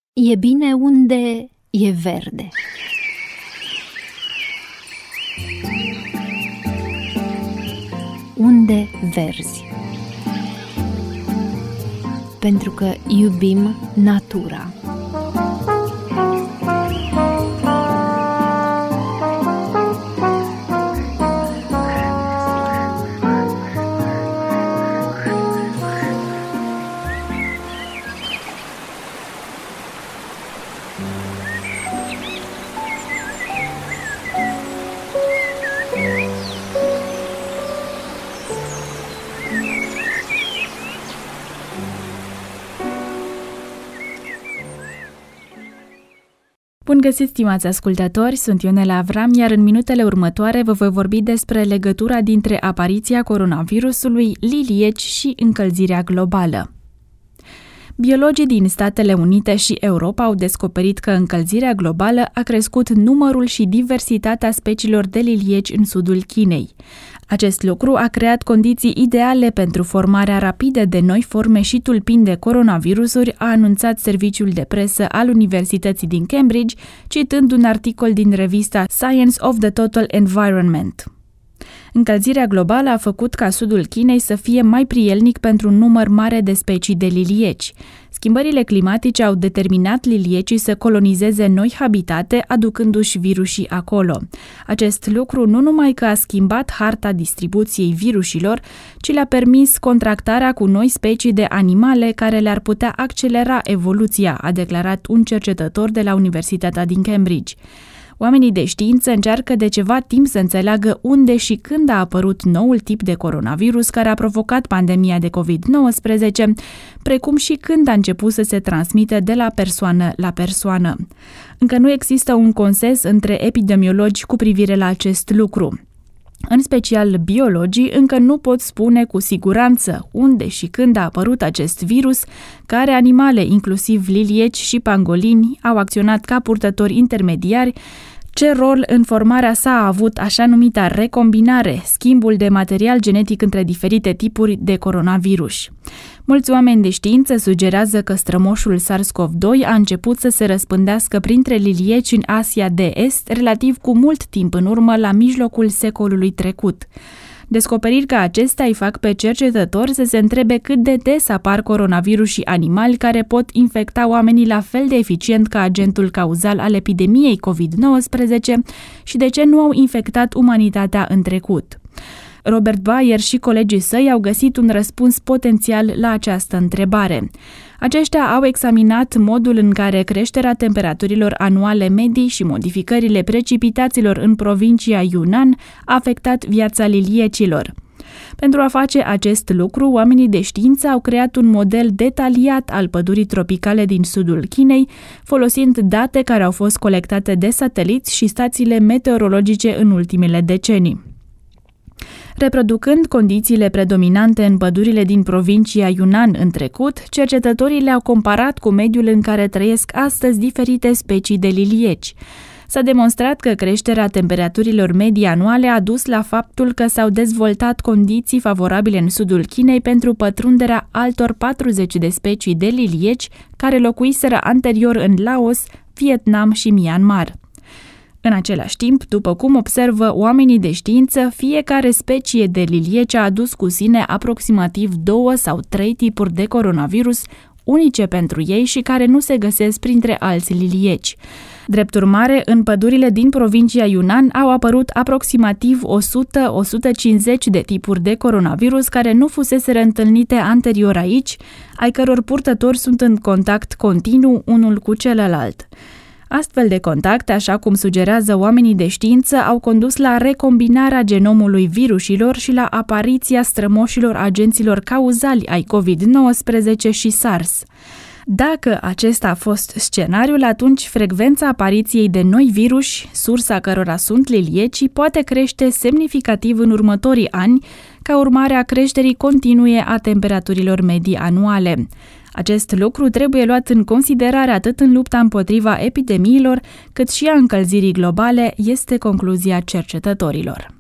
E bine unde e verde. Unde verzi. Pentru că iubim natura. Bun găsit, stimați ascultători, sunt Ionela Avram, iar în minutele următoare vă voi vorbi despre legătura dintre apariția coronavirusului, lilieci și încălzirea globală. Biologii din Statele Unite și Europa au descoperit că încălzirea globală a crescut numărul și diversitatea speciilor de lilieci în sudul Chinei. Acest lucru a creat condiții ideale pentru formarea rapidă de noi forme și tulpini de coronavirusuri, a anunțat serviciul de presă al Universității din Cambridge, citând un articol din revista Science of the Total Environment. Încălzirea globală a făcut ca sudul Chinei să fie mai prielnic pentru un număr mare de specii de lilieci. Schimbările climatice au determinat liliecii să colonizeze noi habitate, aducându-și virusii acolo. Acest lucru nu numai că a schimbat harta distribuției virusilor, ci le-a permis contractarea cu noi specii de animale care le-ar putea accelera evoluția, a declarat un cercetător de la Universitatea din Cambridge. Oamenii de știință încearcă de ceva timp să înțeleagă unde și când a apărut noul tip de coronavirus care a provocat pandemia de COVID-19, precum și când a început să se transmită de la persoană la persoană. Încă nu există un consens între epidemiologi cu privire la acest lucru. În special, biologii încă nu pot spune cu siguranță unde și când a apărut acest virus, care animale, inclusiv lilieci și pangolini, au acționat ca purtători intermediari, ce rol în formarea sa a avut așa numita recombinare, schimbul de material genetic între diferite tipuri de coronavirus. Mulți oameni de știință sugerează că strămoșul SARS-CoV-2 a început să se răspândească printre lilieci în Asia de Est, relativ cu mult timp în urmă, la mijlocul secolului trecut. Descoperiri ca acestea îi fac pe cercetători să se întrebe cât de des apar coronavirusii animali care pot infecta oamenii la fel de eficient ca agentul cauzal al epidemiei COVID-19 și de ce nu au infectat umanitatea în trecut. Robert Bayer și colegii săi au găsit un răspuns potențial la această întrebare. Aceștia au examinat modul în care creșterea temperaturilor anuale medii și modificările precipitațiilor în provincia Yunnan a afectat viața liliecilor. Pentru a face acest lucru, oamenii de știință au creat un model detaliat al pădurii tropicale din sudul Chinei, folosind date care au fost colectate de sateliți și stațiile meteorologice în ultimele decenii. Reproducând condițiile predominante în pădurile din provincia Yunnan în trecut, cercetătorii le-au comparat cu mediul în care trăiesc astăzi diferite specii de lilieci. S-a demonstrat că creșterea temperaturilor medii anuale a dus la faptul că s-au dezvoltat condiții favorabile în sudul Chinei pentru pătrunderea altor 40 de specii de lilieci care locuiseră anterior în Laos, Vietnam și Myanmar. În același timp, după cum observă oamenii de știință, fiecare specie de lilieci a adus cu sine aproximativ 2 sau 3 tipuri de coronavirus, unice pentru ei și care nu se găsesc printre alți lilieci. Drept urmare, în pădurile din provincia Yunnan au apărut aproximativ 100-150 de tipuri de coronavirus care nu fuseseră întâlnite anterior aici, ai căror purtători sunt în contact continuu unul cu celălalt. Astfel de contacte, așa cum sugerează oamenii de știință, au condus la recombinarea genomului virusilor și la apariția strămoșilor agenților cauzali ai COVID-19 și SARS. Dacă acesta a fost scenariul, atunci frecvența apariției de noi viruși, sursa cărora sunt liliecii, poate crește semnificativ în următorii ani, ca urmare a creșterii continue a temperaturilor medii anuale. Acest lucru trebuie luat în considerare atât în lupta împotriva epidemiilor, cât și a încălzirii globale, este concluzia cercetătorilor.